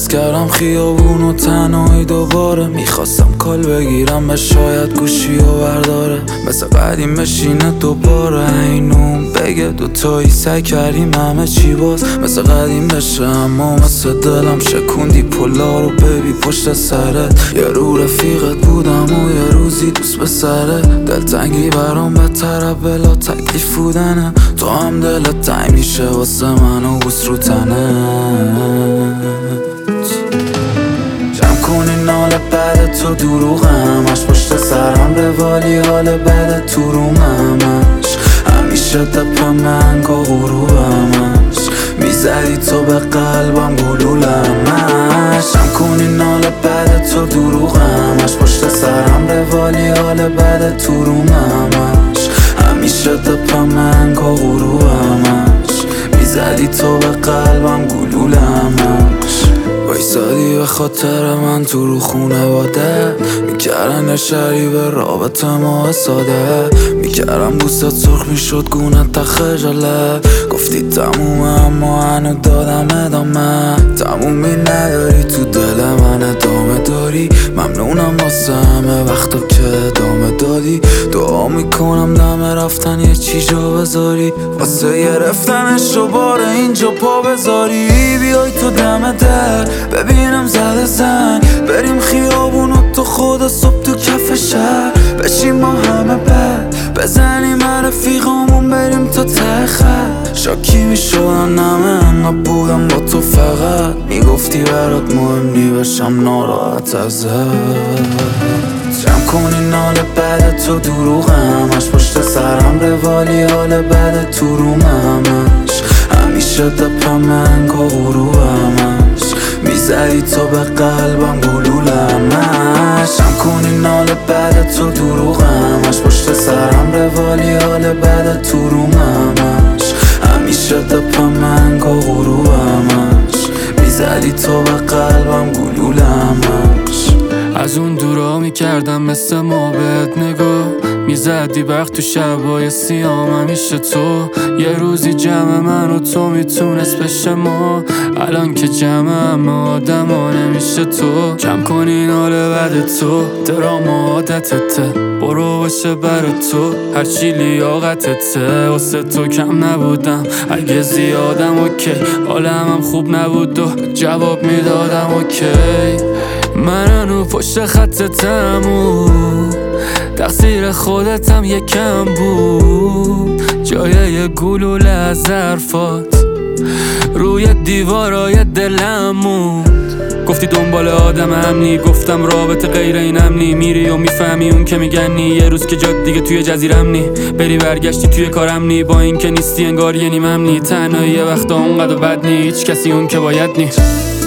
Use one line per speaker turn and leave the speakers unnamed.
عوض کردم خیابون و تنهایی دوباره. میخواستم کال بگیرم به شاید گوشی و برداره، مثل قدیم بشینه دوباره اینون بگه دوتایی سعی کردیم همه چی باز مثل قدیم بشه، اما مثل دلم شکوندی پلا رو ببی پشت سرت. یه رو رفیقت بودم و یه روزی دوست به سره، دلتنگی برام بدتره بلا تکلیف بودنه. تو هم دلت تنگ میشه واسه من و بوس رو تنت. جمع کنی نال بعد تو دروغ همش پشت سرم روالی حال بعد تو روم همش همیشه دپ من که غروبمش میزدی تو به قلبم گلولمش. جمع کنی نال بعد تو دروغ همش پشت سرم روالی حال بعد تو روم همش همیشه دپ من که غروبمش میزدی تو به قلبم گلولمش. وایسادی به خاطر من تو رو خونواده، میکردن شری به رابطه ما ساده، میکردم بوست سرخ میشد گونت تا خجالت. گفتی تمومه اما هنو دادم ادامه، تمومی نداری تو دل من ادامه داری. ممنونم واسه همه وقتا که ادامه دادی، دعا میکنم دم رفتن یه چی جا بذاری، واسه گرفتنش رو بار اینجا پا بذاری. بیای تو دم در ببینم زده زنگ، بریم خیابون و تو خود صبح تو کف شهر بشیم ما همه بد، بزنیم رفیقامون بریم تا ته خط. شاکی میشدن همه انقدر بودم با تو فقط میگفتی برات مهم نی بشم ناراحت ازت. جمع کنی نال بعد تو دروغ همش پشت سرم روالی حال بعد تو روم همش همیشه دپ من که غروبمش میزدی تو به قلبم گلولمش. جمع کنی نال بعد تو دروغ همش پشت سرم روالی حال بعد تو روم همش همیشه دپ من که غروبمش میزدی تو به قلبم گلولمش.
از اون دورا میکردم مثل ما بهت نگاه، میزدی وقت تو شبای سیام همیشه تو. یه روزی جمع من و تو میتونست بشه ما، الان که جمع همه آدم ها نمیشه تو. جمع کنی نال بعد تو دراما عادتته، برو باشه برا تو هرچی لیاقتته. واسه تو کم نبودم اگه زیادم اوکی، حالم خوب نبود و جواب میدادم اوکی. من هنو پشت خطتم و تقصیر خودتم یکم بود، جای یه گلوله از حرفات روی دیوارای دلم موند. گفتی دنبال آدم امنی، گفتم رابطه غیر این امنی، میری و میفهمی اون که میگنی یه روز که جاد دیگه توی جزیرم نی، بری برگشتی توی کارم نی، با این که نیستی انگار یه نیم امنی. تنهایی یه وقتا اونقدر بد نی، هیچ کسی اون که باید نی.